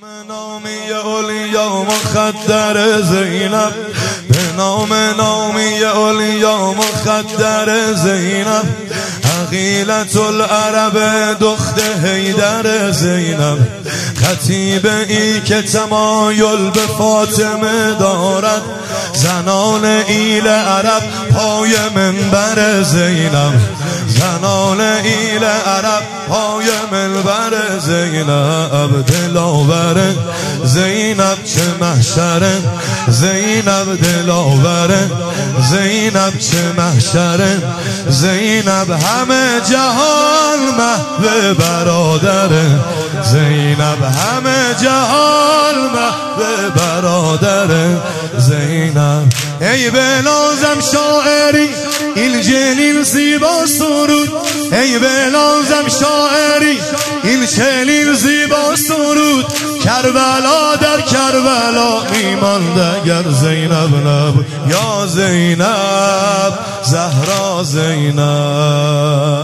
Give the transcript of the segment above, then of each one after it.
نامی اولیا مخدر زینب، به نامی اولیا مخدر زینب، عقیلة العرب دخت حیدر زینب، خطیب ای که تمایل به فاطمه دارد، زنان ایل عرب پای منبر زینب، زنان ایل عرب پای منبر زینب، دلاور زینب چه محشر، زینب دلاور زینب چه محشر، زینب همه جهان محو برادر، زینب همه جهان محو برادر زینب. ای بنازم شاعری این جلیل زیبا سرود، ای بنازم شاعری این جلیل زیبا سرود، کربلا در کربلا میماند اگر زینب نبود، یا زینب زهرا زینب،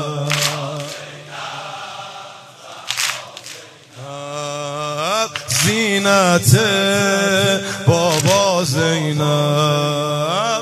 زینت بابا زینب،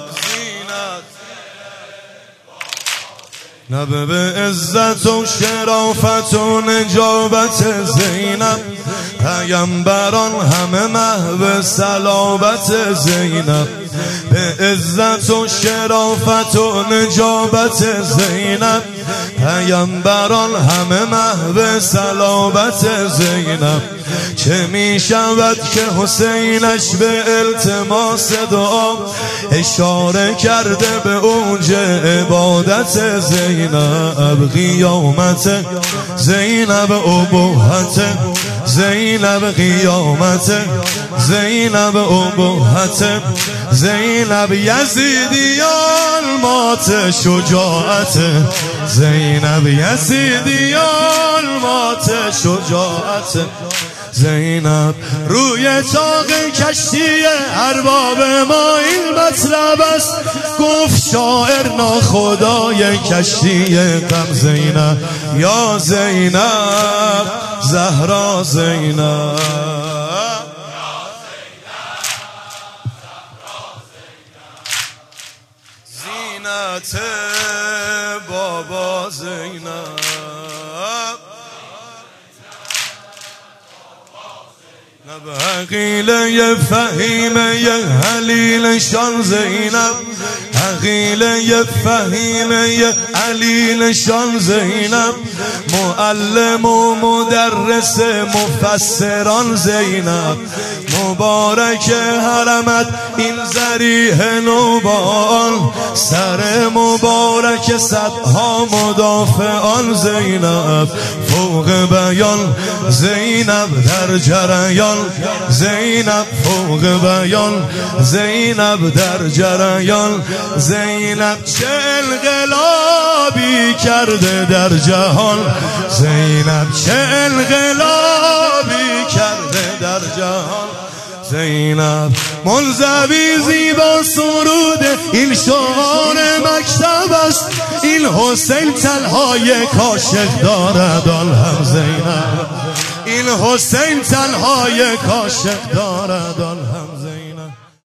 نبه به عزت و شرافت و نجابت زینب، پیامبران همه محو صلابت زینب، به عزت و شرافت و نجابت زینب، پیامبران همه محو صلابت زینب. چه می شود که حسینش به التماس دعا اشاره کرده به اوج عبادت زینب، قیامت زینب ابوحت، زینب قیامت زینب ابوحت، زینب یزیدیان مات شجاعت، زینب یزیدیان مات شجاعت، زینب روی طاق کشتی ارباب ما این مطلب است، گفت شاعر ناخدای کشتی غم زینب، یا زینب زهرا زینب، زینت بابا زینب، عقیله فهیمه حلیل شان زینب، عقیله فهیمه علیل شان زینب، معلم و مدرس مفسران زینب، مبارک حرمت این ذریح نوبان، سر مبارک صدها مدافعان زینب، فوق بیان زینب در جریان، زینب فوق بیان زینب در جریان، زینب چه انقلابی کرده در جهان، زینب چه انقلابی کرده در جهان، زینب منزوی زیبا سرود این شعار مکتب است، این حسین تنهای کاشق دارد آن هم زینب، این حسین تنهای کاشق دارد آن هم زینب.